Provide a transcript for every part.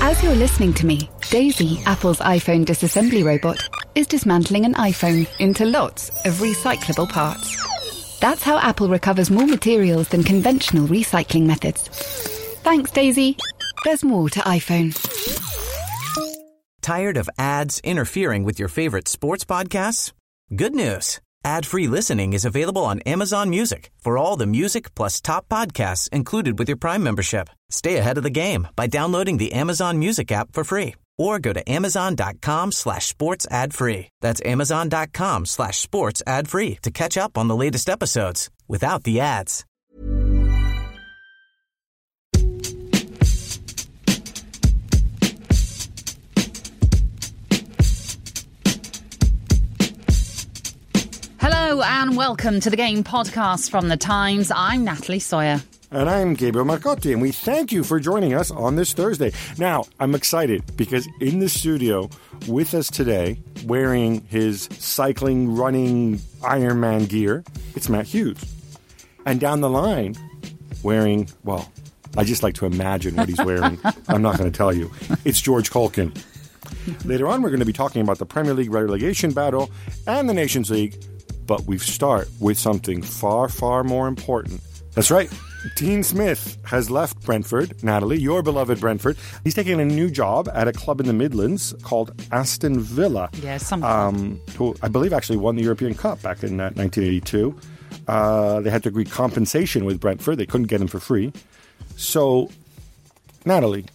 As you're listening to me, Daisy, Apple's iPhone disassembly robot, is dismantling an iPhone into lots of recyclable parts. That's how Apple recovers more materials than conventional recycling methods. Thanks, Daisy. There's more to iPhone. Tired of ads interfering with your favorite sports podcasts? Good news. Ad-free listening is available on Amazon Music for all the music plus top podcasts included with your Prime membership. Stay ahead of the game by downloading the Amazon Music app for free or go to amazon.com/sports ad free. That's amazon.com/sports ad free to catch up on the latest episodes without the ads. Hello and welcome to the Game Podcast from The Times. I'm Natalie Sawyer. And I'm Gabriel Marcotti, and we thank you for joining us on this Thursday. Now, I'm excited because in the studio with us today, wearing his cycling, running Ironman gear, it's Matt Hughes. And down the line, wearing, well, I just like to imagine what he's wearing. I'm not going to tell you. It's George Caulkin. Later on, we're going to be talking about the Premier League relegation battle and the Nations League. But we start with something far, far more important. That's right. Dean Smith has left Brentford. Natalie, your beloved Brentford. He's taking a new job at a club in the Midlands called Aston Villa. Yes, who I believe actually won the European Cup back in 1982. They had to agree compensation with Brentford. They couldn't get him for free. So, Natalie,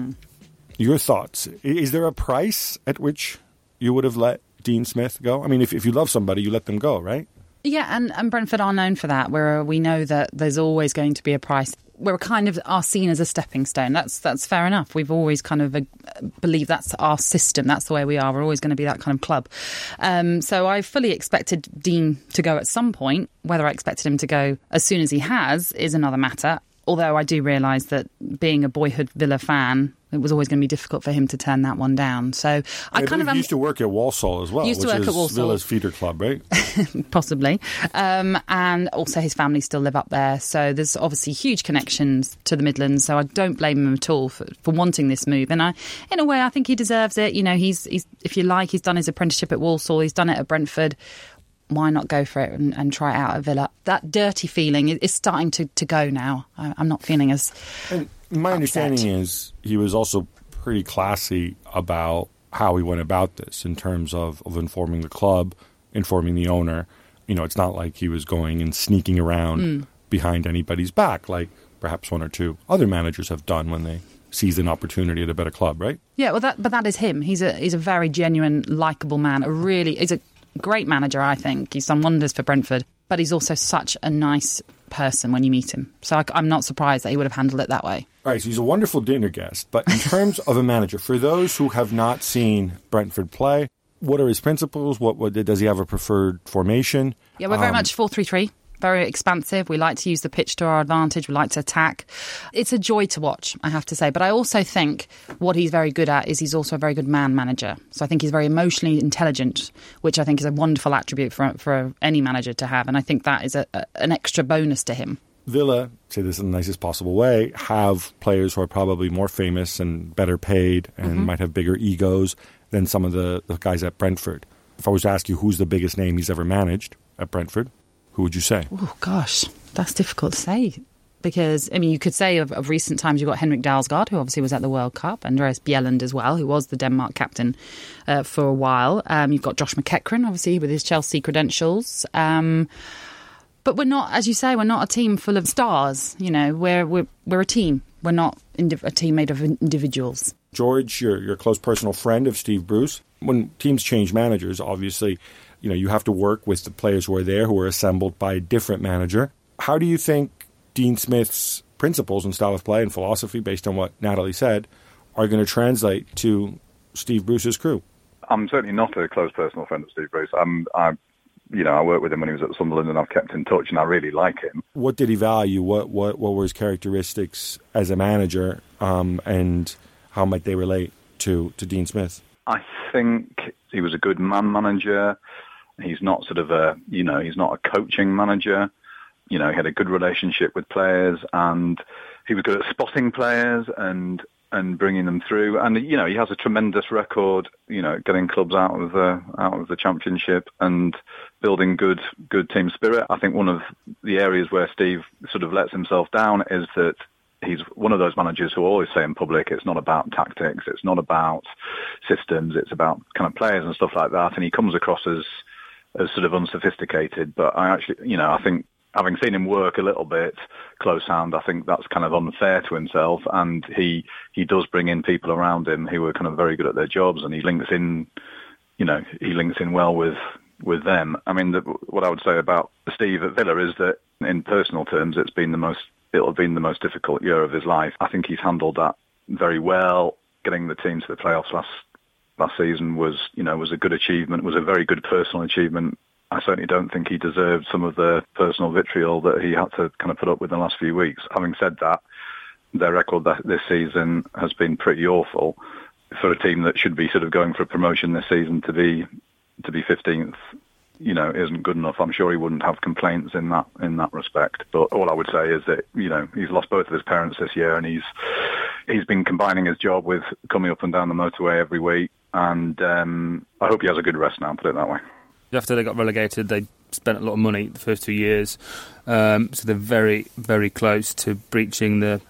your thoughts. Is there a price at which you would have let Dean Smith go? I mean, if you love somebody, you let them go, right? Yeah, and Brentford are known for that, where we know that there's always going to be a price. We're kind of are seen as a stepping stone. That's fair enough. We've always kind of believed that's our system. That's the way we are. We're always going to be that kind of club. So I fully expected Dean to go at some point. Whether I expected him to go as soon as he has is another matter. Although I do realise that being a boyhood Villa fan, it was always going to be difficult for him to turn that one down. So I kind of used to work at Walsall as well, used to work at Walsall. Villa's feeder club, right? Possibly. And also his family still live up there. So there's obviously huge connections to the Midlands. So I don't blame him at all for wanting this move. And in a way, I think he deserves it. You know, he's if you like, he's done his apprenticeship at Walsall. He's done it at Brentford. Why not go for it and try it out at Villa? That dirty feeling is starting to go now. I'm not feeling as And my understanding is he was also pretty classy about how he went about this in terms of informing the club, informing the owner. You know, it's not like he was going and sneaking around behind anybody's back like perhaps one or two other managers have done when they seized an opportunity at a better club, right? Yeah, well, but that is him. He's a very genuine, likeable man. He's a great manager, I think. He's done wonders for Brentford, but he's also such a nice person when you meet him. So I'm not surprised that he would have handled it that way. All right, so he's a wonderful dinner guest. But in terms of a manager, for those who have not seen Brentford play, what are his principles? What does he have a preferred formation? Yeah, we're very much 4-3-3. Very expansive. We like to use the pitch to our advantage. We like to attack. It's a joy to watch, I have to say. But I also think what he's very good at is he's also a very good man manager. So I think he's very emotionally intelligent, which I think is a wonderful attribute for any manager to have. And I think that is an extra bonus to him. Villa, say this in the nicest possible way, have players who are probably more famous and better paid and might have bigger egos than some of the guys at Brentford. If I was to ask you who's the biggest name he's ever managed at Brentford, who would you say? Oh, gosh, that's difficult to say. Because, I mean, you could say of recent times you've got Henrik Dalsgaard, who obviously was at the World Cup, Andreas Bjelland as well, who was the Denmark captain for a while. You've got Josh McEachran, obviously, with his Chelsea credentials. But we're not, as you say, we're not a team full of stars. You know, we're a team. We're not a team made of individuals. George, you're a close personal friend of Steve Bruce. When teams change managers, obviously, you know, you have to work with the players who are there, who are assembled by a different manager. How do you think Dean Smith's principles and style of play and philosophy, based on what Natalie said, are going to translate to Steve Bruce's crew? I'm certainly not a close personal friend of Steve Bruce. I worked with him when he was at Sunderland, and I've kept in touch, and I really like him. What did he value? What were his characteristics as a manager, and how might they relate to Dean Smith? I think he was a good man manager. He's not he's not a coaching manager. You know, he had a good relationship with players, and he was good at spotting players, and and bringing them through. And he has a tremendous record, getting clubs out of the Championship and building good team spirit. I think one of the areas where Steve sort of lets himself down is that he's one of those managers who always say in public it's not about tactics, it's not about systems, it's about kind of players and stuff like that. And he comes across as sort of unsophisticated. But I actually, I think, having seen him work a little bit close hand, I think that's kind of unfair to himself. And he does bring in people around him who are kind of very good at their jobs, and he links in well with them. I mean, what I would say about Steve at Villa is that in personal terms, it'll have been the most difficult year of his life. I think he's handled that very well. Getting the team to the playoffs last season was a good achievement, was a very good personal achievement. I certainly don't think he deserved some of the personal vitriol that he had to kind of put up with in the last few weeks. Having said that, their record this season has been pretty awful. For a team that should be sort of going for a promotion this season to be 15th, isn't good enough. I'm sure he wouldn't have complaints in that respect. But all I would say is that, he's lost both of his parents this year, and he's been combining his job with coming up and down the motorway every week. And I hope he has a good rest now, put it that way. After they got relegated, they spent a lot of money the first 2 years. So they're very, very close to breaching the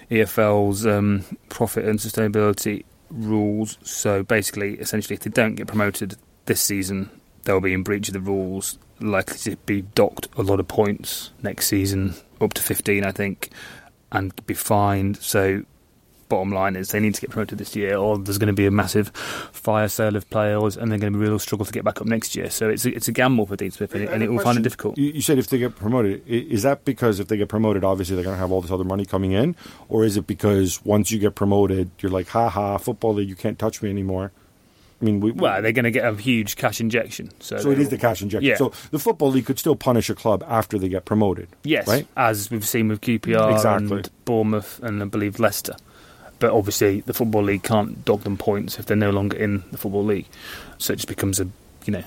EFL's profit and sustainability rules. So basically, essentially, if they don't get promoted this season, they'll be in breach of the rules, likely to be docked a lot of points next season, up to 15, I think, and be fined. So bottom line is they need to get promoted this year, or there's going to be a massive fire sale of players, and they're going to be real struggle to get back up next year. So it's a gamble for Dean Smith, and it will find it difficult. You said if they get promoted, is that because if they get promoted, obviously they're going to have all this other money coming in, or is it because once you get promoted, you're like, ha, Football League, you can't touch me anymore? I mean, they're going to get a huge cash injection. So it is the cash injection. Yeah. So the Football League could still punish a club after they get promoted. Yes, right? As we've seen with QPR and Bournemouth and I believe Leicester. But obviously the Football League can't dog them points if they're no longer in the Football League. So it just becomes a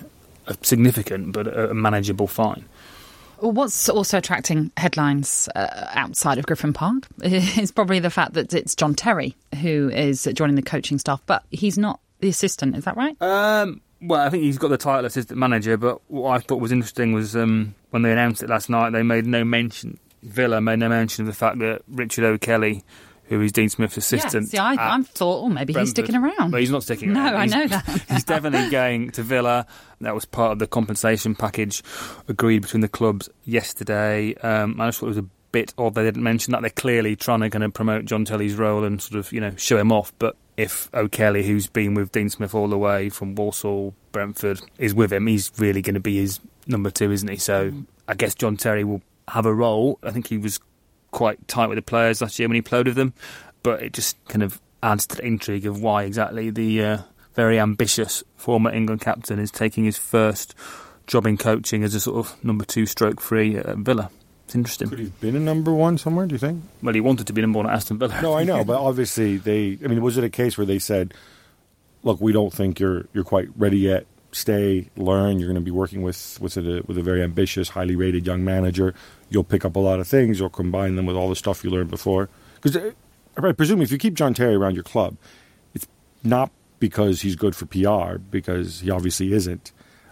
significant but a manageable fine. Well, what's also attracting headlines outside of Griffin Park is probably the fact that it's John Terry who is joining the coaching staff, but he's not the assistant, is that right? Well, I think he's got the title assistant manager, but what I thought was interesting was when they announced it last night, Villa made no mention of the fact that Richard O'Kelly, who is Dean Smith's assistant. Yeah, see, I thought, maybe Brentford, he's sticking around. But he's not sticking around. No, I know that. He's definitely going to Villa. That was part of the compensation package agreed between the clubs yesterday. I just thought it was a bit odd they didn't mention that. They're clearly trying to kind of promote John Terry's role and sort of, show him off. But if O'Kelly, who's been with Dean Smith all the way from Walsall, Brentford, is with him, he's really going to be his number two, isn't he? So I guess John Terry will have a role. I think he was quite tight with the players last year when he played with them, but it just kind of adds to the intrigue of why exactly the very ambitious former England captain is taking his first job in coaching as a sort of number 2 stroke 3 at Villa. It's interesting. Could he have been a number 1 somewhere, do you think? Well, he wanted to be number 1 at Aston Villa. No, I know, but obviously was it a case where they said, look, we don't think you're quite ready yet, stay, learn, you're going to be working with a very ambitious, highly rated young manager, you'll pick up a lot of things, you'll combine them with all the stuff you learned before? Because I presume if you keep John Terry around your club, it's not because he's good for PR, because he obviously isn't.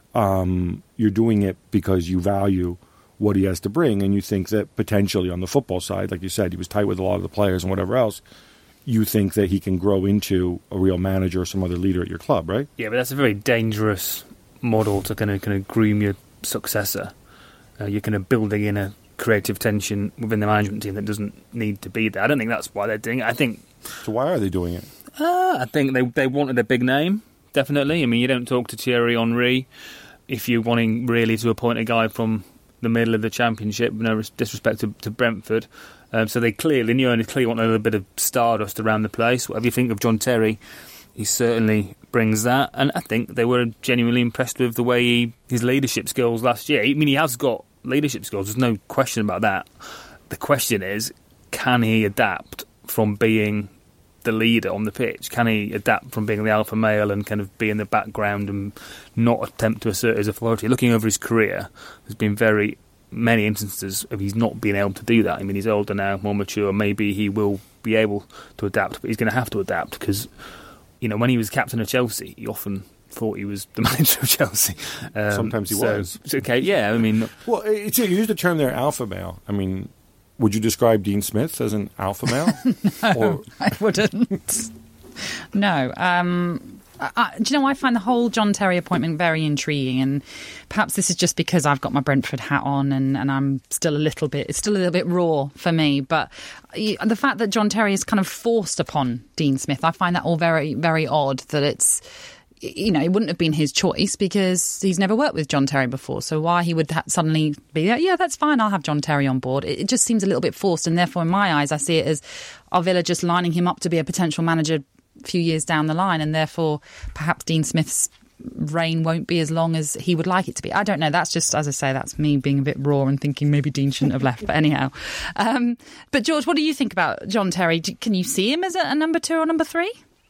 You're doing it because you value what he has to bring, and you think that potentially on the football side, like you said, he was tight with a lot of the players and whatever else, you think that he can grow into a real manager or some other leader at your club, right? Yeah, but that's a very dangerous model to kind of groom your successor. You're kind of building in a creative tension within the management team that doesn't need to be there. I don't think that's why they're doing it. So why are they doing it? I think they wanted a big name, definitely. I mean, you don't talk to Thierry Henry if you're wanting really to appoint a guy from the middle of the Championship, no disrespect to Brentford. So they clearly want a little bit of stardust around the place. Whatever you think of John Terry, he certainly brings that. And I think they were genuinely impressed with the way his leadership skills last year. I mean, he has got leadership skills, there's no question about that. The question is, can he adapt from being the leader on the pitch? Can he adapt from being the alpha male and kind of be in the background and not attempt to assert his authority? Looking over his career, there's been very many instances of he's not being able to do that. I mean, he's older now, more mature. Maybe he will be able to adapt, but he's going to have to adapt because, you know, when he was captain of Chelsea, he often thought he was the manager of Chelsea. Sometimes he was. Okay, yeah, I mean... Well, you used the term there, alpha male. I mean, would you describe Dean Smith as an alpha male? No, I wouldn't. No. Do you know, I find the whole John Terry appointment very intriguing, and perhaps this is just because I've got my Brentford hat on and I'm it's still a little bit raw for me, but the fact that John Terry is kind of forced upon Dean Smith, I find that all very, very odd, that it's, you know, it wouldn't have been his choice because he's never worked with John Terry before. So why he would suddenly be, yeah, that's fine, I'll have John Terry on board. It just seems a little bit forced. And therefore, in my eyes, I see it as our Villa just lining him up to be a potential manager a few years down the line. And therefore, perhaps Dean Smith's reign won't be as long as he would like it to be. I don't know. That's just, as I say, that's me being a bit raw and thinking maybe Dean shouldn't have left. But anyhow. But George, what do you think about John Terry? Can you see him as a number 2 or number 3?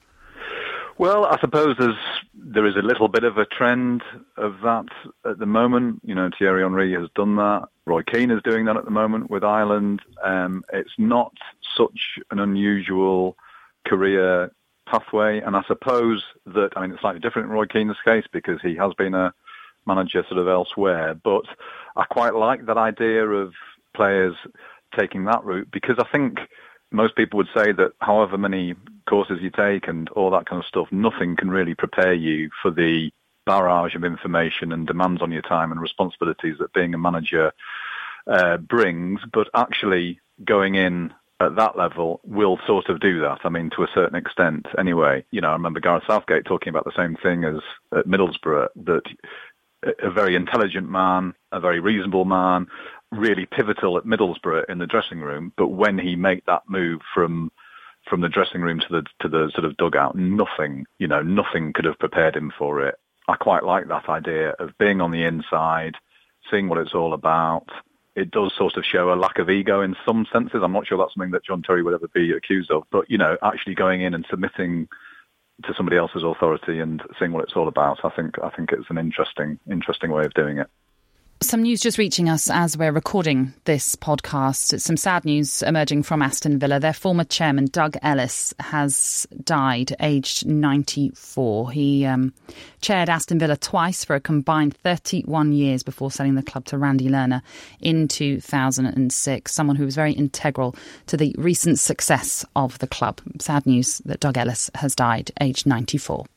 Well, I suppose there is a little bit of a trend of that at the moment. You know, Thierry Henry has done that. Roy Keane is doing that at the moment with Ireland. It's not such an unusual career pathway, and I suppose that, I mean, it's slightly different in Roy Keane's case because he has been a manager sort of elsewhere, but I quite like that idea of players taking that route because I think most people would say that however many courses you take and all that kind of stuff, nothing can really prepare you for the barrage of information and demands on your time and responsibilities that being a manager brings. But actually going in at that level will sort of do that. I mean, to a certain extent anyway. You know, I remember Gareth Southgate talking about the same thing as at Middlesbrough, that a very intelligent man, a very reasonable man, really pivotal at Middlesbrough in the dressing room, but when he made that move from the dressing room to the sort of dugout, nothing could have prepared him for it. I quite like that idea of being on the inside, seeing what it's all about. It does sort of show a lack of ego in some senses. I'm not sure that's something that John Terry would ever be accused of, but, you know, actually going in and submitting to somebody else's authority and seeing what it's all about, I think it's an interesting way of doing it. Some news just reaching us as we're recording this podcast. It's some sad news emerging from Aston Villa. Their former chairman, Doug Ellis, has died, aged 94. He chaired Aston Villa twice for a combined 31 years before selling the club to Randy Lerner in 2006, someone who was very integral to the recent success of the club. Sad news that Doug Ellis has died, aged 94.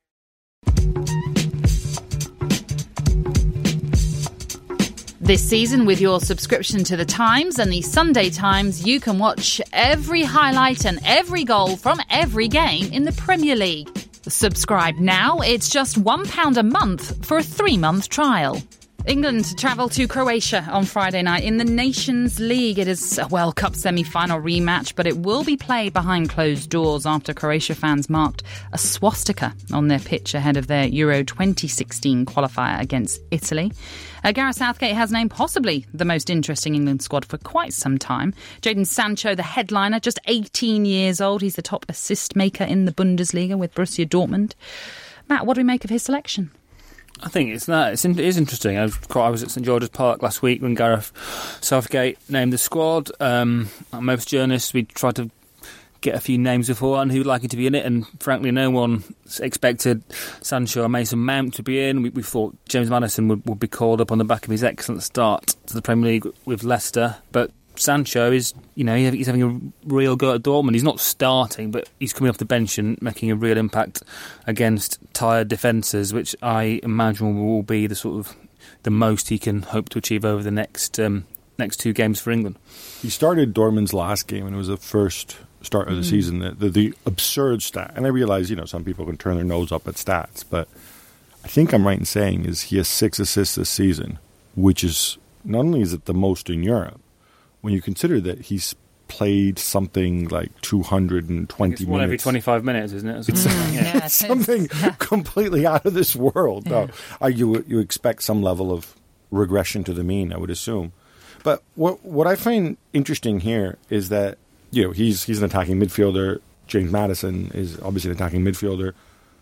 This season, with your subscription to The Times and the Sunday Times, you can watch every highlight and every goal from every game in the Premier League. Subscribe now. It's just £1 a month for a 3-month trial. England travel to Croatia on Friday night in the Nations League. It is a World Cup semi-final rematch, but it will be played behind closed doors after Croatia fans marked a swastika on their pitch ahead of their Euro 2016 qualifier against Italy. Gareth Southgate has named possibly the most interesting England squad for quite some time. Jadon Sancho, the headliner, just 18 years old. He's the top assist maker in the Bundesliga with Borussia Dortmund. Matt, what do we make of his selection? I think it is interesting. I was at St George's Park last week when Gareth Southgate named the squad. Most journalists, we tried to get a few names beforehand who would like it to be in it, and frankly no one expected Sancho or Mason Mount to be in. We thought James Maddison would be called up on the back of his excellent start to the Premier League with Leicester, but Sancho is, you know, he's having a real go at Dortmund. He's not starting, but he's coming off the bench and making a real impact against tired defences, which I imagine will be the sort of the most he can hope to achieve over the next 2 games for England. He started Dortmund's last game, and it was the first start of the season. The absurd stat, and I realize, you know, some people can turn their nose up at stats, but I think I'm right in saying is he has 6 assists this season, which is not only is it the most in Europe, when you consider that he's played something like 220 minutes. One every 25 minutes, isn't it? It's something completely out of this world. Yeah. No, you expect some level of regression to the mean, I would assume. But what I find interesting here is that, you know, he's an attacking midfielder. James Maddison is obviously an attacking midfielder.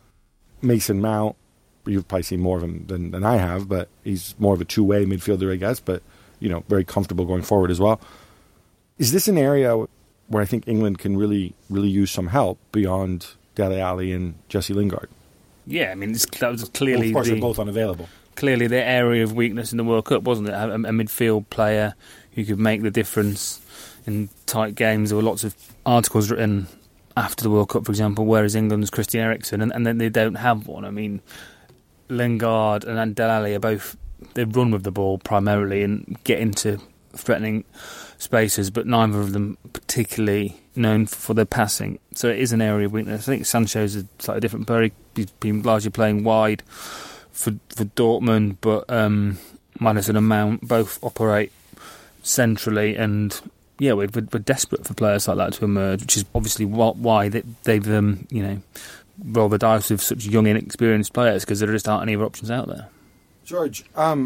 Mason Mount, you've probably seen more of him than I have, but he's more of a two-way midfielder, I guess. But very comfortable going forward as well. Is this an area where I think England can really, really use some help beyond Dele Alli and Jesse Lingard? Yeah, I mean, that was clearly... Of course, they're both unavailable. Clearly their area of weakness in the World Cup, wasn't it? A midfield player who could make the difference in tight games. There were lots of articles written after the World Cup, for example, where is England's Christian Eriksen? And then they don't have one. I mean, Lingard and Dele Alli are both... They run with the ball primarily and get into threatening spaces, but neither of them particularly known for their passing. So it is an area of weakness. I think Sancho's a slightly different player. He's been largely playing wide for Dortmund, but Maddison and Mount both operate centrally, and we're desperate for players like that to emerge, which is obviously why they've rolled the dice with such young, inexperienced players, because there just aren't any other options out there. George,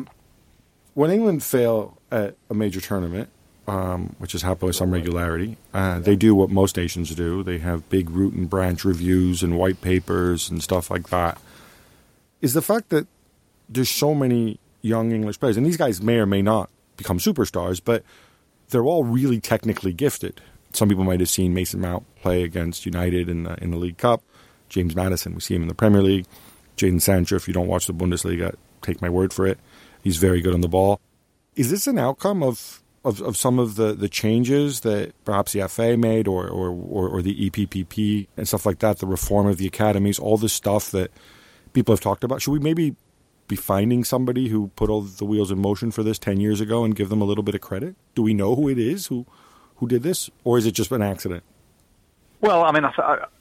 when England fail at a major tournament, which has happened with some regularity, they do what most nations do. They have big root and branch reviews and white papers and stuff like that. Is the fact that there's so many young English players, and these guys may or may not become superstars, but they're all really technically gifted. Some people might have seen Mason Mount play against United in the League Cup. James Maddison, we see him in the Premier League. Jadon Sancho, if you don't watch the Bundesliga, take my word for it. He's very good on the ball. Is this an outcome of some of the changes that perhaps the FA made or the EPPP and stuff like that, the reform of the academies, all this stuff that people have talked about? Should we maybe be finding somebody who put all the wheels in motion for this 10 years ago and give them a little bit of credit? Do we know who it is who did this, or is it just an accident? Well, I mean,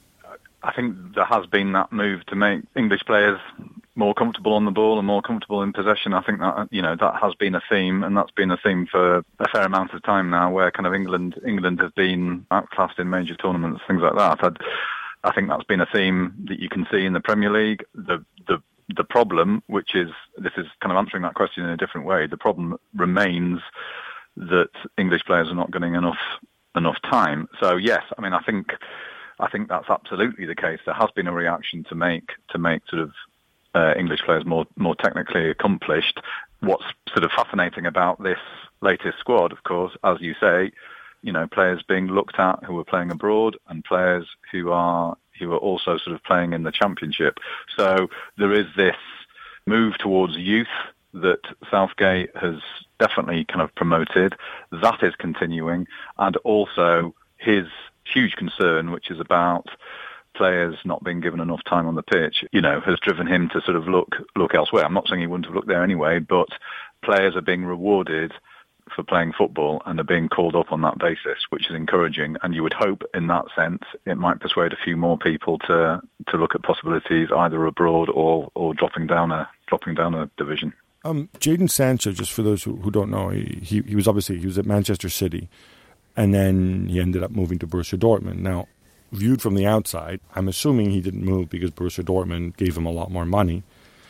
I think there has been that move to make English players more comfortable on the ball and more comfortable in possession. I think that that has been a theme, and that's been a theme for a fair amount of time now, where kind of England have been outclassed in major tournaments, things like that. I think that's been a theme that you can see in the Premier League. The problem, which is, this is kind of answering that question in a different way, the problem remains that English players are not getting enough time. So yes, I mean, I think that's absolutely the case. There has been a reaction to make sort of English players more technically accomplished. What's sort of fascinating about this latest squad, of course, as you say, players being looked at who are playing abroad and players who are also sort of playing in the Championship. So there is this move towards youth that Southgate has definitely kind of promoted. That is continuing, and also his huge concern, which is about players not being given enough time on the pitch, has driven him to sort of look elsewhere. I'm not saying he wouldn't have looked there anyway, but players are being rewarded for playing football and are being called up on that basis, which is encouraging. And you would hope, in that sense, it might persuade a few more people to look at possibilities either abroad or dropping down a division. Jadon Sancho, just for those who don't know, he was at Manchester City, and then he ended up moving to Borussia Dortmund. Now, viewed from the outside, I'm assuming he didn't move because Borussia Dortmund gave him a lot more money.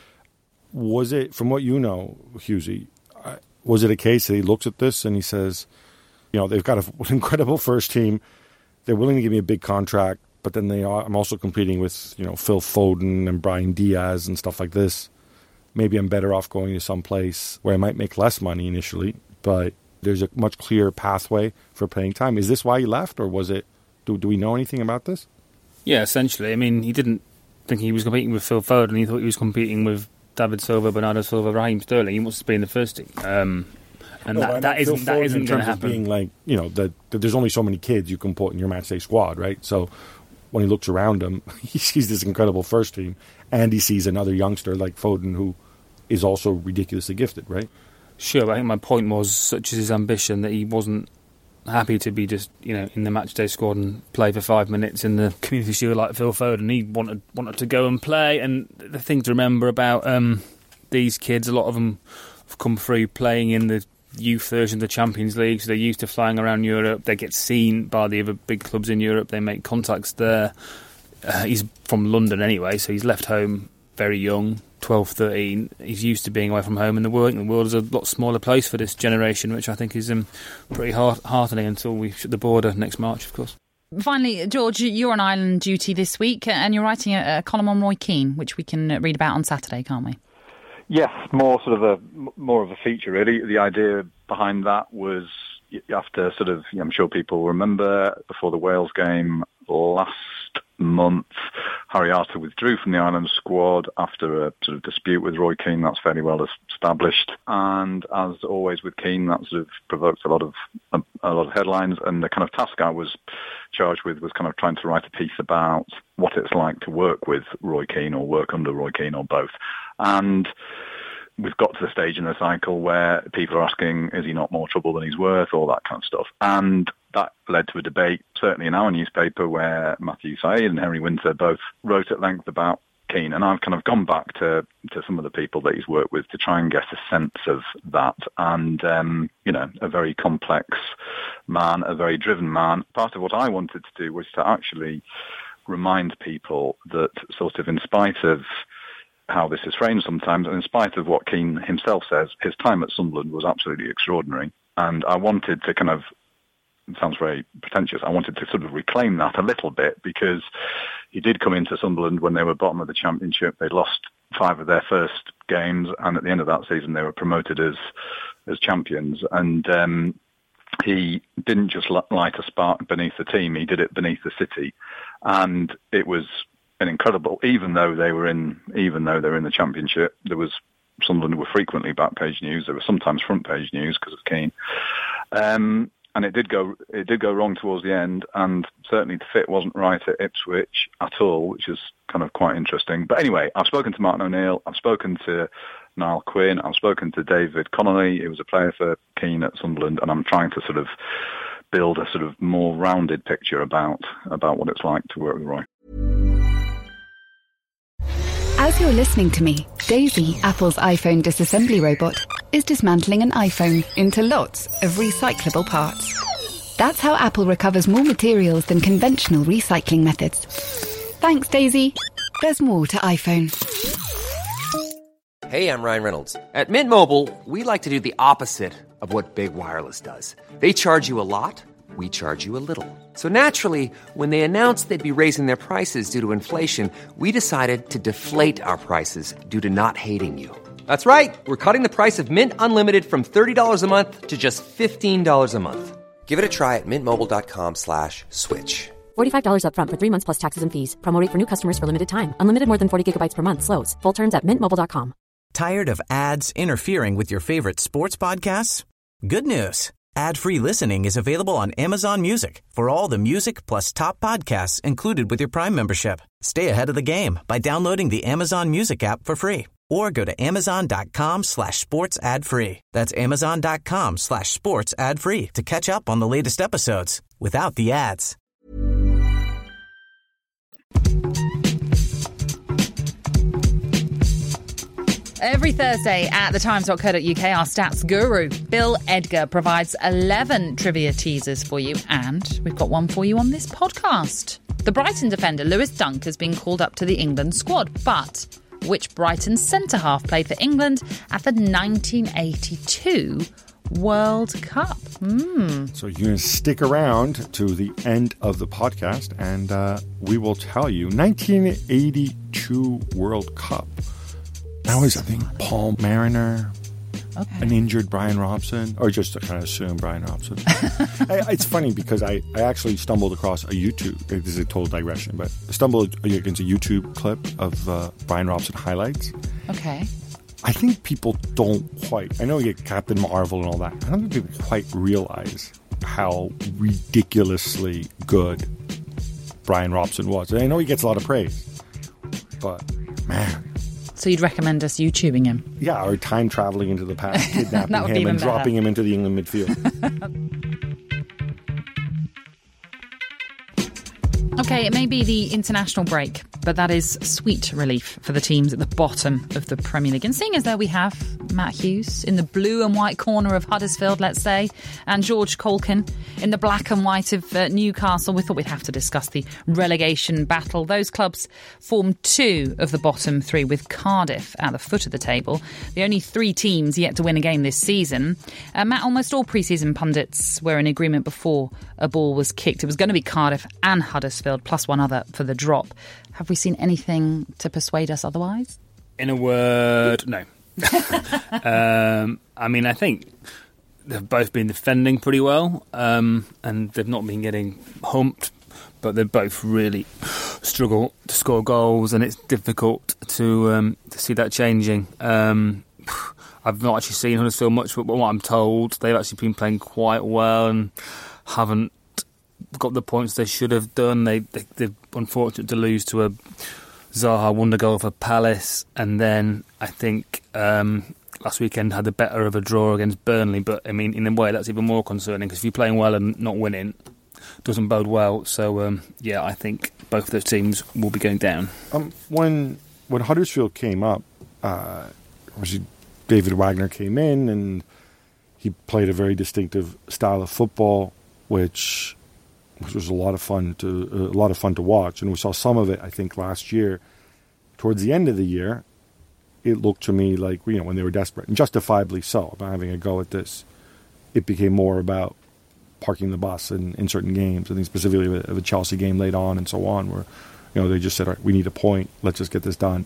Was it, from what you know, Hughesy, was it a case that he looks at this and he says, they've got an incredible first team, they're willing to give me a big contract, but then I'm also competing with, Phil Foden and Brahim Diaz and stuff like this. Maybe I'm better off going to some place where I might make less money initially, but there's a much clearer pathway for playing time. Is this why he left, or was it, do we know anything about this? Yeah, essentially. I mean, he didn't think he was competing with Phil Foden. He thought he was competing with David Silva, Bernardo Silva, Raheem Sterling. He wants to be in the first team. That isn't going to happen. Being like, that there's only so many kids you can put in your matchday squad, right? So when he looks around him, he sees this incredible first team, and he sees another youngster like Foden who is also ridiculously gifted, right? Sure, but I think my point was, such is his ambition, that he wasn't happy to be just, in the matchday squad and play for 5 minutes in the Community Shield like Phil Foden. He wanted to go and play. And the thing to remember about these kids, a lot of them have come through playing in the youth version of the Champions League, so they're used to flying around Europe. They get seen by the other big clubs in Europe. They make contacts there. He's from London anyway, so he's left home very young, 12, 13. He's used to being away from home, and the world is a lot smaller place for this generation, which I think is pretty heartening until we shut the border next March, of course. Finally, George, you're on Ireland duty this week, and you're writing a column on Roy Keane, which we can read about on Saturday, can't we? Yes, more of a feature, really. The idea behind that was after sort of, I'm sure people remember, before the Wales game last month, Harry Arter withdrew from the Ireland squad after a sort of dispute with Roy Keane. That's fairly well established. And as always with Keane, that sort of provoked a lot of headlines. And the kind of task I was charged with was kind of trying to write a piece about what it's like to work with Roy Keane or work under Roy Keane or both. And we've got to the stage in the cycle where people are asking, is he not more trouble than he's worth, all that kind of stuff. And that led to a debate, certainly in our newspaper, where Matthew Said and Henry Winter both wrote at length about Keane. And I've kind of gone back to some of the people that he's worked with to try and get a sense of that. And, a very complex man, a very driven man. Part of what I wanted to do was to actually remind people that sort of in spite of how this is framed sometimes, and in spite of what Keane himself says, his time at Sunderland was absolutely extraordinary. And I wanted to kind of, it sounds very pretentious, I wanted to sort of reclaim that a little bit, because he did come into Sunderland when they were bottom of the Championship. They'd lost 5 of their first games, and at the end of that season they were promoted as champions. And he didn't just light a spark beneath the team, he did it beneath the city. And it was an incredible, even though they were in the Championship, Sunderland were frequently back page news. There was sometimes front page news because of Keane. And it did go wrong towards the end, and certainly the fit wasn't right at Ipswich at all, which is kind of quite interesting. But anyway, I've spoken to Martin O'Neill, I've spoken to Niall Quinn, I've spoken to David Connolly, who was a player for Keane at Sunderland, and I'm trying to sort of build a sort of more rounded picture about what it's like to work with Roy. As you're listening to me, Daisy, Apple's iPhone disassembly robot, is dismantling an iPhone into lots of recyclable parts. That's how Apple recovers more materials than conventional recycling methods. Thanks, Daisy. There's more to iPhone. Hey, I'm Ryan Reynolds. At Mint Mobile, we like to do the opposite of what Big Wireless does. They charge you a lot. We charge you a little. So naturally, when they announced they'd be raising their prices due to inflation, we decided to deflate our prices due to not hating you. That's right. We're cutting the price of Mint Unlimited from $30 a month to just $15 a month. Give it a try at mintmobile.com/switch. $45 up front for 3 months plus taxes and fees. Promo rate for new customers for limited time. Unlimited more than 40 gigabytes per month slows. Full terms at mintmobile.com. Tired of ads interfering with your favorite sports podcasts? Good news. Ad-free listening is available on Amazon Music for all the music plus top podcasts included with your Prime membership. Stay ahead of the game by downloading the Amazon Music app for free or go to amazon.com/sports ad free. That's amazon.com/sports ad free to catch up on the latest episodes without the ads. Every Thursday at thetimes.co.uk, our stats guru, Bill Edgar, provides 11 trivia teasers for you, and we've got one for you on this podcast. The Brighton defender Lewis Dunk has been called up to the England squad, but which Brighton centre-half played for England at the 1982 World Cup? So you're going to stick around to the end of the podcast, and we will tell you 1982 World Cup. That was, I think, Paul Mariner, an injured Brian Robson, or just to kind of assume Brian Robson. It's funny because I actually stumbled across a YouTube, this is a total digression, but I stumbled against a YouTube clip of Brian Robson highlights. Okay. I think people don't quite, I know you get Captain Marvel and all that, I don't think people quite realize how ridiculously good Brian Robson was. And I know he gets a lot of praise, but man. So you'd recommend us YouTubing him? Yeah, or time traveling into the past, kidnapping him and dropping him into the England midfield. Okay, it may be the international break, but that is sweet relief for the teams at the bottom of the Premier League. And seeing as though we have Matt Hughes in the blue and white corner of Huddersfield, let's say, and George Colkin in the black and white of Newcastle, we thought we'd have to discuss the relegation battle. Those clubs form 2 of the bottom 3, with Cardiff at the foot of the table. The only 3 teams yet to win a game this season. Matt, almost all pre-season pundits were in agreement before a ball was kicked. It was going to be Cardiff and Huddersfield, plus one other for the drop. Have we seen anything to persuade us otherwise? In a word, no. I mean, I think they've both been defending pretty well, and they've not been getting humped, but they both really struggle to score goals, and it's difficult to see that changing. I've not actually seen Huddersfield much, but what I'm told, they've actually been playing quite well and haven't got the points they should have done. They're unfortunate to lose to a Zaha wonder goal for Palace, and then I think last weekend had the better of a draw against Burnley. But I mean, in a way, that's even more concerning, because if you're playing well and not winning, it doesn't bode well. So I think both of those teams will be going down. When Huddersfield came up, obviously David Wagner came in and he played a very distinctive style of football, which was a lot of fun to watch, and we saw some of it, I think, last year. Towards the end of the year, it looked to me like, when they were desperate, and justifiably so, about having a go at this, it became more about parking the bus in certain games. I think specifically of a Chelsea game late on and so on, where they just said, all right, we need a point, let's just get this done.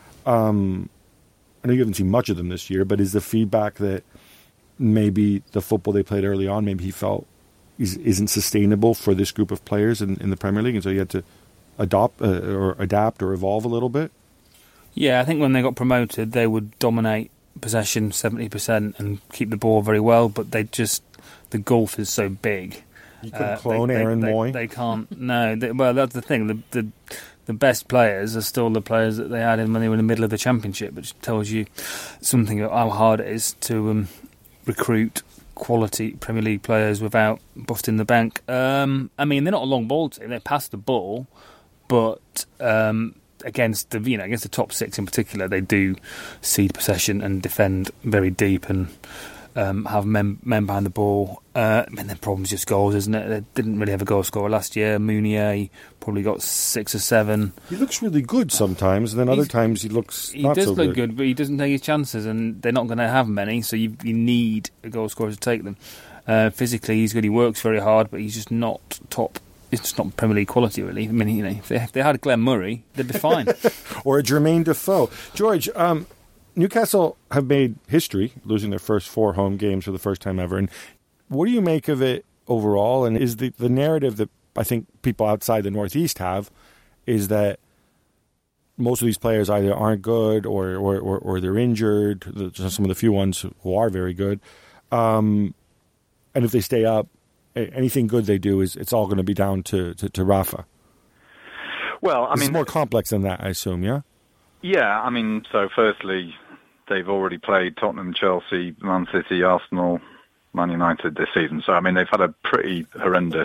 I know you haven't seen much of them this year, but is the feedback that maybe the football they played early on, maybe he felt isn't sustainable for this group of players in the Premier League, and so you had to adapt or evolve a little bit? Yeah, I think when they got promoted, they would dominate possession 70% and keep the ball very well, but the gulf is so big. You couldn't clone Aaron Moy? They can't, no. Well, that's the thing. The best players are still the players that they had when they were in the middle of the Championship, which tells you something about how hard it is to recruit quality Premier League players without busting the bank. I mean, they're not a long ball team. They pass the ball, but against the top six in particular, they do cede possession and defend very deep and have men behind the ball. And their problem's just goals, isn't it? They didn't really have a goal scorer last year. Mounier probably got 6 or 7. He looks really good sometimes, and then other times he looks not so good. He does look good, but he doesn't take his chances, and they're not going to have many, so you need a goal scorer to take them. Physically, he's good. He works very hard, but he's just not top. It's just not Premier League quality, really. I mean, if they had Glenn Murray, they'd be fine. Or a Jermaine Defoe. George, Newcastle have made history, losing their first 4 home games for the first time ever. And what do you make of it overall? And is the narrative that I think people outside the Northeast have is that most of these players either aren't good or they're injured, some of the few ones who are very good. And if they stay up, anything good they do, it's all going to be down to Rafa. Well, I mean, it's more complex than that, I assume, yeah? Yeah, I mean, so firstly, they've already played Tottenham, Chelsea, Man City, Arsenal, Man United this season. So, I mean, they've had a pretty horrendous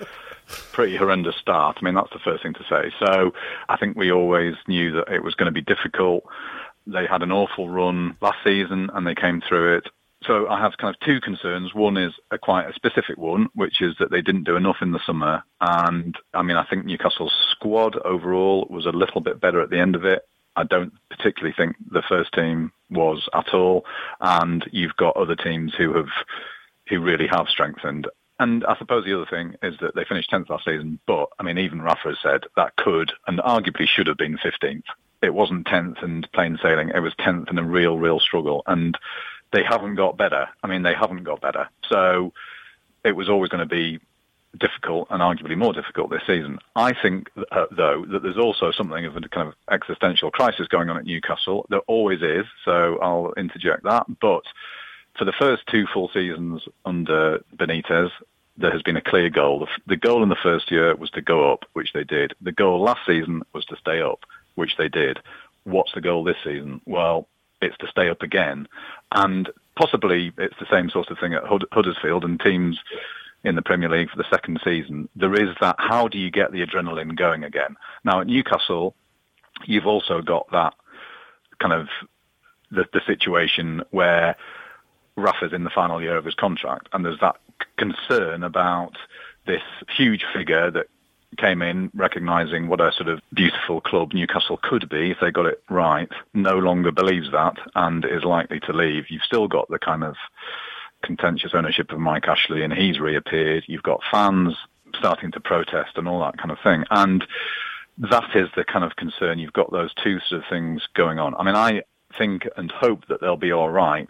start. I mean, that's the first thing to say. So I think we always knew that it was going to be difficult. They had an awful run last season and they came through it. So I have kind of 2 concerns. One is quite a specific one, which is that they didn't do enough in the summer. And, I mean, I think Newcastle's squad overall was a little bit better at the end of it. I don't particularly think the first team was at all. And you've got other teams who really have strengthened. And I suppose the other thing is that they finished 10th last season. But, I mean, even Rafa has said that could and arguably should have been 15th. It wasn't 10th and plain sailing. It was 10th in a real struggle. And they haven't got better. I mean, they haven't got better. So it was always going to be difficult and arguably more difficult this season. I think, though, that there's also something of a kind of existential crisis going on at Newcastle. There always is, so I'll interject that. But for the first 2 full seasons under Benitez, there has been a clear goal. The goal in the first year was to go up, which they did. The goal last season was to stay up, which they did. What's the goal this season? Well, it's to stay up again. And possibly it's the same sort of thing at Huddersfield and teams in the Premier League for the second season. There is that, how do you get the adrenaline going again? Now at Newcastle, you've also got that kind of the situation where Rafa's in the final year of his contract and there's that concern about this huge figure that came in recognising what a sort of beautiful club Newcastle could be if they got it right, no longer believes that and is likely to leave. You've still got the kind of contentious ownership of Mike Ashley and he's reappeared. You've got fans starting to protest and all that kind of thing. And that is the kind of concern. You've got those 2 sort of things going on. I mean, I think and hope that they'll be all right,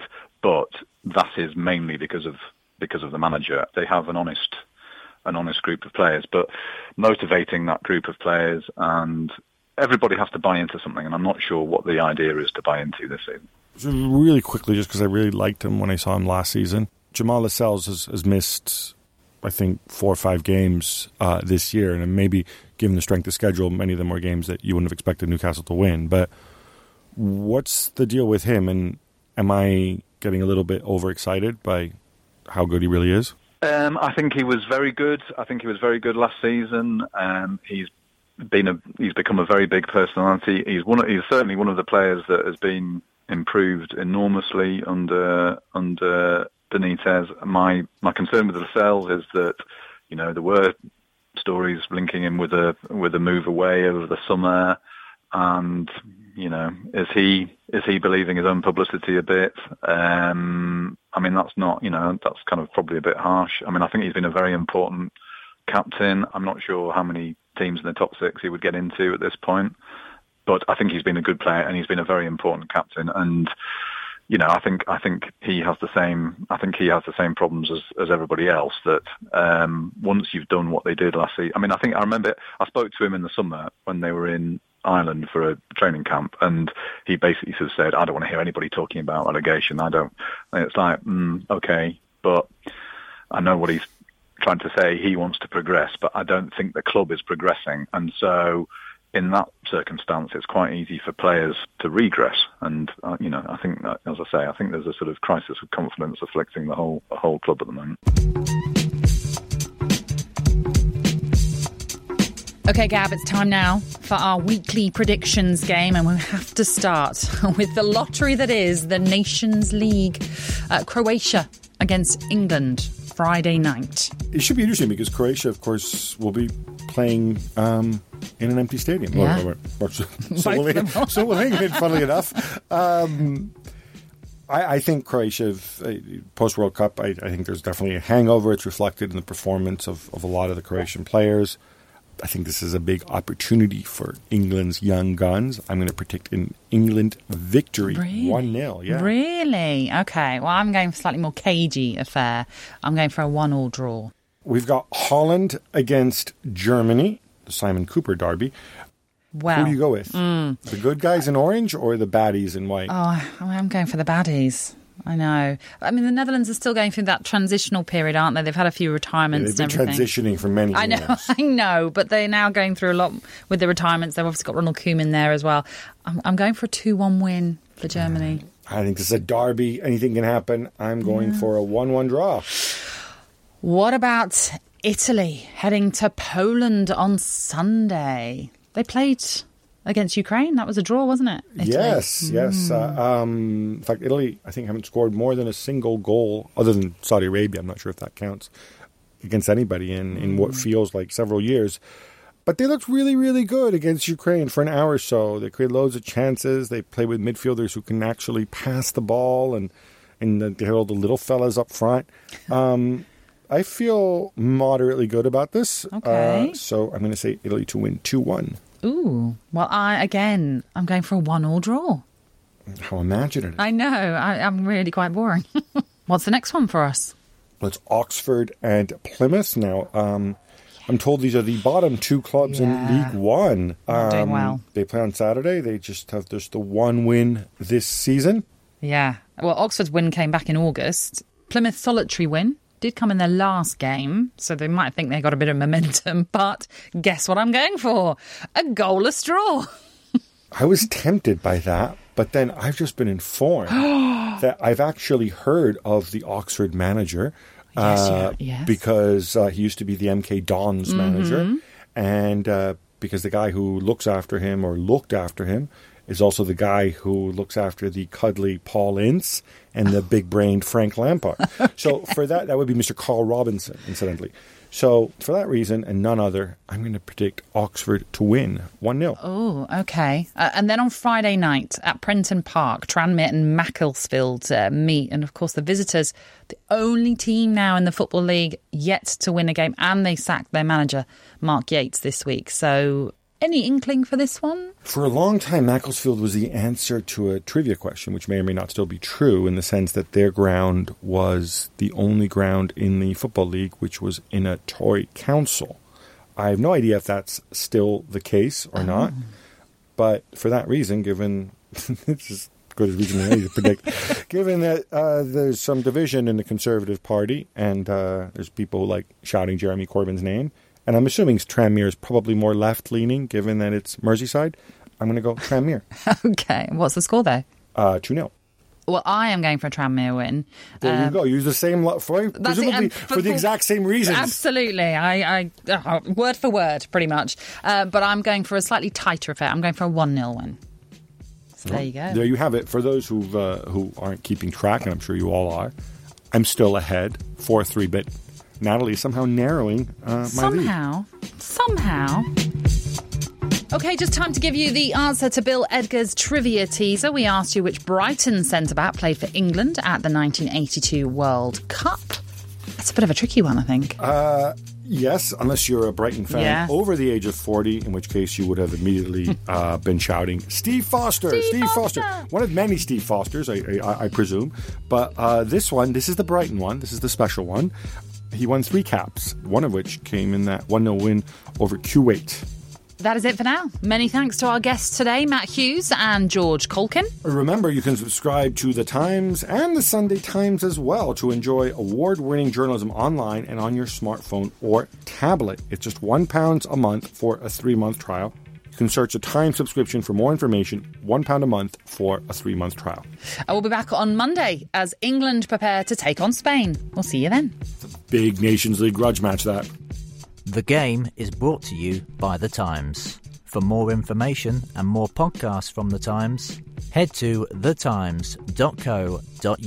but that is mainly because of the manager. They have an honest group of players, but motivating that group of players, and everybody has to buy into something, and I'm not sure what the idea is to buy into this season. So really quickly, just because I really liked him when I saw him last season, Jamal Lascelles has missed, I think, 4 or 5 games this year, and maybe given the strength of schedule, many of them were games that you wouldn't have expected Newcastle to win. But what's the deal with him, and am I getting a little bit overexcited by how good he really is? I think he was very good. I think he was very good last season. He's become a very big personality. He's certainly one of the players that has been improved enormously under Benitez. My concern with Lascelles is that, you know, there were stories linking him with a move away over the summer, and, you know, is he believing his own publicity a bit? I mean, that's not, you know, that's kind of probably a bit harsh. I mean, I think he's been a very important captain. I'm not sure how many teams in the top 6 he would get into at this point, but I think he's been a good player and he's been a very important captain. And, you know, I think he has the same. I think he has the same problems as everybody else. That once you've done what they did last season, I mean, I remember I spoke to him in the summer when they were in Ireland for a training camp, and he basically sort of said, "I don't want to hear anybody talking about relegation. I don't." And it's like, okay, but I know what he's trying to say. He wants to progress, but I don't think the club is progressing, and so in that circumstance, it's quite easy for players to regress. And you know, I think that, as I say, I think there's a sort of crisis of confidence afflicting the whole club at the moment. Okay, Gab, it's time now for our weekly predictions game, and we have to start with the lottery that is the Nations League. Croatia against England, Friday night. It should be interesting because Croatia, of course, will be playing in an empty stadium. Yeah. So will England, funnily enough. I think Croatia, post-World Cup, I think there's definitely a hangover. It's reflected in the performance of a lot of the Croatian players. I think this is a big opportunity for England's young guns. I'm going to predict an England victory, 1-0. Yeah. Really? Okay. Well, I'm going for a slightly more cagey affair. I'm going for a 1-1 draw. We've got Holland against Germany, the Simon Cooper derby. Well, who do you go with? The good guys in orange or the baddies in white? Oh, I'm going for the baddies. I know. I mean, the Netherlands are still going through that transitional period, aren't they? They've had a few retirements and everything. They've been transitioning for many years. I know, but they're now going through a lot with the retirements. They've obviously got Ronald Koeman there as well. I'm going for a 2-1 win for Germany. I think this is a derby. Anything can happen. I'm going for a 1-1 draw. What about Italy heading to Poland on Sunday? They played against Ukraine. That was a draw, wasn't it? Italy. Yes. In fact, Italy, I think, haven't scored more than a single goal, other than Saudi Arabia. I'm not sure if that counts, against anybody in what feels like several years. But they looked really, really good against Ukraine for an hour or so. They created loads of chances. They play with midfielders who can actually pass the ball, and they have all the little fellas up front. I feel moderately good about this. Okay. So I'm going to say Italy to win 2-1. Ooh. Well, I'm going for a 1-1 draw. How imaginative. I know. I'm really quite boring. What's the next one for us? Well, it's Oxford and Plymouth. Now, I'm told these are the bottom 2 clubs in League One. Not doing well. They play on Saturday. They just have just the one win this season. Yeah. Well, Oxford's win came back in August. Plymouth's solitary win did come in their last game, so they might think they got a bit of momentum, but guess what I'm going for? A goalless draw. I was tempted by that, but then I've just been informed that I've actually heard of the Oxford manager because he used to be the MK Dons manager, and because the guy who looks after him or looked after him is also the guy who looks after the cuddly Paul Ince and the big-brained Frank Lampard. Okay. So for that would be Mr. Carl Robinson, incidentally. So for that reason and none other, I'm going to predict Oxford to win 1-0. Oh, okay. And then on Friday night at Prenton Park, Tranmere and Macclesfield meet. And of course, the visitors, the only team now in the Football League yet to win a game. And they sacked their manager, Mark Yates, this week. So Any inkling for this one? For a long time, Macclesfield was the answer to a trivia question, which may or may not still be true, in the sense that their ground was the only ground in the Football League which was in a Tory council. I have no idea if that's still the case or not, but for that reason, given it's as good as we can predict, given that there's some division in the Conservative Party and there's people like shouting Jeremy Corbyn's name, and I'm assuming Tranmere is probably more left-leaning, given that it's Merseyside, I'm going to go Tranmere. Okay. What's the score, though? 2-0. Well, I am going for a Tranmere win. There you go. Use the same, presumably for the exact same reasons. Absolutely. I word for word, pretty much. But I'm going for a slightly tighter affair. I'm going for a 1-0 win. So there you go. There you have it. For those who aren't keeping track, and I'm sure you all are, I'm still ahead, 4-3-bit. Natalie is somehow narrowing my lead. Somehow. Okay, just time to give you the answer to Bill Edgar's trivia teaser. We asked you which Brighton centre-back played for England at the 1982 World Cup. That's a bit of a tricky one, I think. Yes, unless you're a Brighton fan over the age of 40, in which case you would have immediately been shouting, Steve Foster! Steve Foster! One of many Steve Fosters, I presume. But this is the Brighton one. This is the special one. He won 3 caps, one of which came in that 1-0 win over Kuwait. That is it for now. Many thanks to our guests today, Matt Hughes and George Colkin. Remember, you can subscribe to The Times and The Sunday Times as well to enjoy award-winning journalism online and on your smartphone or tablet. It's just £1 a month for a 3-month trial. You can search a Times subscription for more information, £1 a month for a 3-month trial. I will be back on Monday as England prepare to take on Spain. We'll see you then. It's a big Nations League grudge match, that. The Game is brought to you by The Times. For more information and more podcasts from The Times, head to thetimes.co.uk.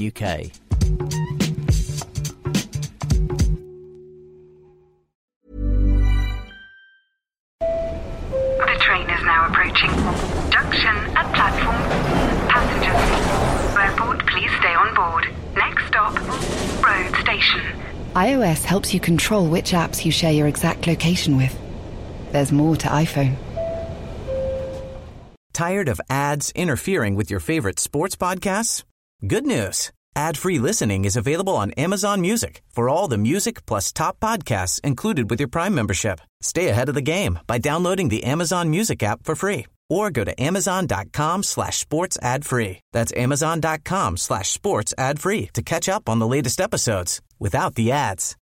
The train is now approaching. Junction at platform. Passengers, airport, please stay on board. Next stop, road station. iOS helps you control which apps you share your exact location with. There's more to iPhone. Tired of ads interfering with your favorite sports podcasts? Good news. Ad-free listening is available on Amazon Music for all the music plus top podcasts included with your Prime membership. Stay ahead of the game by downloading the Amazon Music app for free or go to amazon.com/sports ad free. That's amazon.com/sports ad free to catch up on the latest episodes without the ads.